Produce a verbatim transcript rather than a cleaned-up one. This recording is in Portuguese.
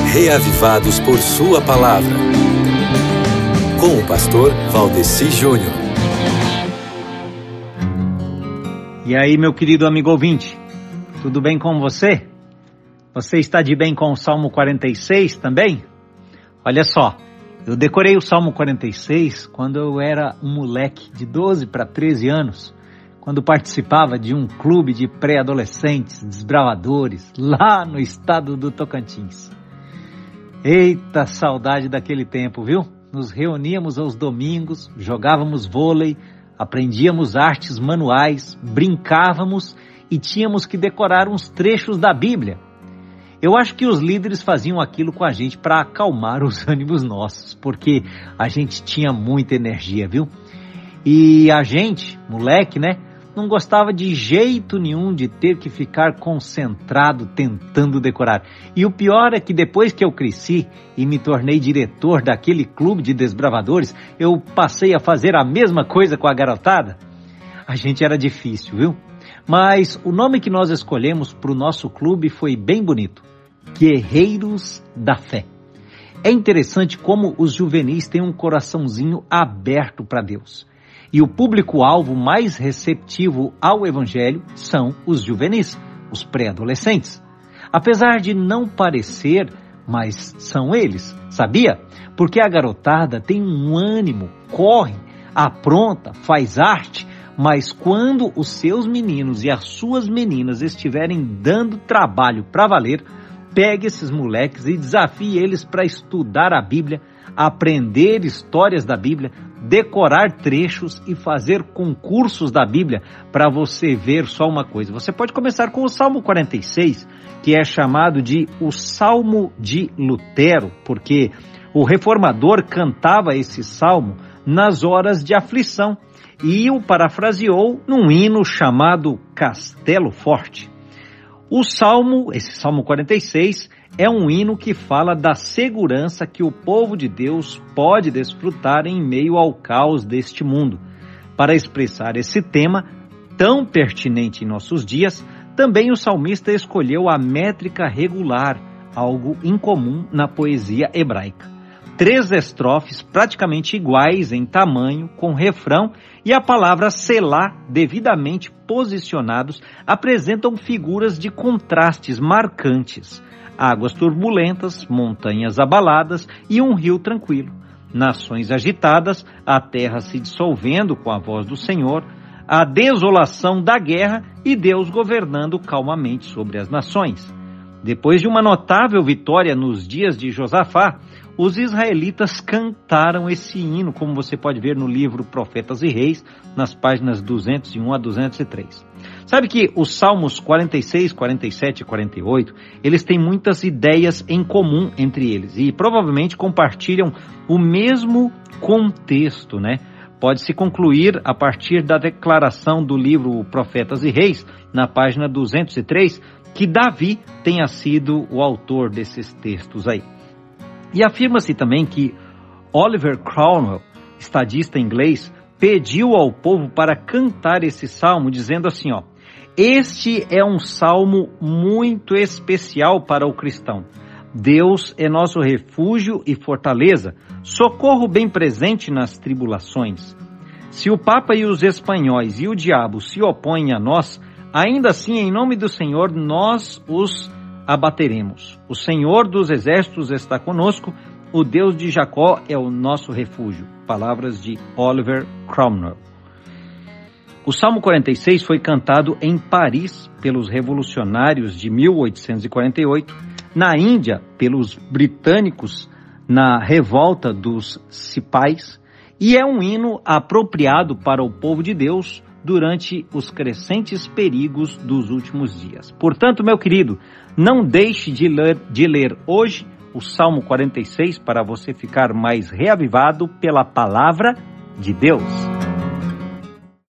reavivados por sua palavra. Com o pastor Valdeci Júnior. E aí, meu querido amigo ouvinte, tudo bem com você? Você está de bem com o Salmo quarenta e seis também? Olha só, eu decorei o Salmo quarenta e seis quando eu era um moleque de doze para treze anos, quando participava de um clube de pré-adolescentes desbravadores lá no estado do Tocantins. Eita, saudade daquele tempo, viu? Nos reuníamos aos domingos, jogávamos vôlei, aprendíamos artes manuais, brincávamos e tínhamos que decorar uns trechos da Bíblia. Eu acho que os líderes faziam aquilo com a gente para acalmar os ânimos nossos, porque a gente tinha muita energia, viu? E a gente, moleque, né, não gostava de jeito nenhum de ter que ficar concentrado tentando decorar. E o pior é que depois que eu cresci e me tornei diretor daquele clube de desbravadores, eu passei a fazer a mesma coisa com a garotada. A gente era difícil, viu? Mas o nome que nós escolhemos para o nosso clube foi bem bonito: Guerreiros da Fé. É interessante como os juvenis têm um coraçãozinho aberto para Deus. E o público-alvo mais receptivo ao Evangelho são os juvenis, os pré-adolescentes. Apesar de não parecer, mas são eles, sabia? Porque a garotada tem um ânimo, corre, apronta, faz arte, mas quando os seus meninos e as suas meninas estiverem dando trabalho para valer, pegue esses moleques e desafie eles para estudar a Bíblia, aprender histórias da Bíblia, decorar trechos e fazer concursos da Bíblia, para você ver só uma coisa. Você pode começar com o Salmo quarenta e seis, que é chamado de o Salmo de Lutero, porque o reformador cantava esse salmo nas horas de aflição e o parafraseou num hino chamado Castelo Forte. O salmo, esse Salmo quarenta e seis, é um hino que fala da segurança que o povo de Deus pode desfrutar em meio ao caos deste mundo. Para expressar esse tema tão pertinente em nossos dias, também o salmista escolheu a métrica regular, algo incomum na poesia hebraica. Três estrofes praticamente iguais em tamanho, com refrão, e a palavra selá, devidamente posicionados, apresentam figuras de contrastes marcantes. Águas turbulentas, montanhas abaladas e um rio tranquilo. Nações agitadas, a terra se dissolvendo com a voz do Senhor, a desolação da guerra e Deus governando calmamente sobre as nações. Depois de uma notável vitória nos dias de Josafá, os israelitas cantaram esse hino, como você pode ver no livro Profetas e Reis, nas páginas duzentos e um a duzentos e três. Sabe que os Salmos quarenta e seis, quarenta e sete e quarenta e oito, eles têm muitas ideias em comum entre eles e provavelmente compartilham o mesmo contexto, né? Pode-se concluir a partir da declaração do livro Profetas e Reis, na página duzentos e três, que Davi tenha sido o autor desses textos aí. E afirma-se também que Oliver Cromwell, estadista inglês, pediu ao povo para cantar esse salmo, dizendo assim, ó: este é um salmo muito especial para o cristão. Deus é nosso refúgio e fortaleza, socorro bem presente nas tribulações. Se o Papa e os espanhóis e o diabo se opõem a nós, ainda assim, em nome do Senhor, nós os abateremos. O Senhor dos exércitos está conosco, o Deus de Jacó é o nosso refúgio. Palavras de Oliver Cromwell. O Salmo quarenta e seis foi cantado em Paris pelos revolucionários de mil oitocentos e quarenta e oito, na Índia pelos britânicos na revolta dos Sipais, e é um hino apropriado para o povo de Deus durante os crescentes perigos dos últimos dias. Portanto, meu querido, não deixe de ler, de ler hoje o Salmo quarenta e seis para você ficar mais reavivado pela palavra de Deus.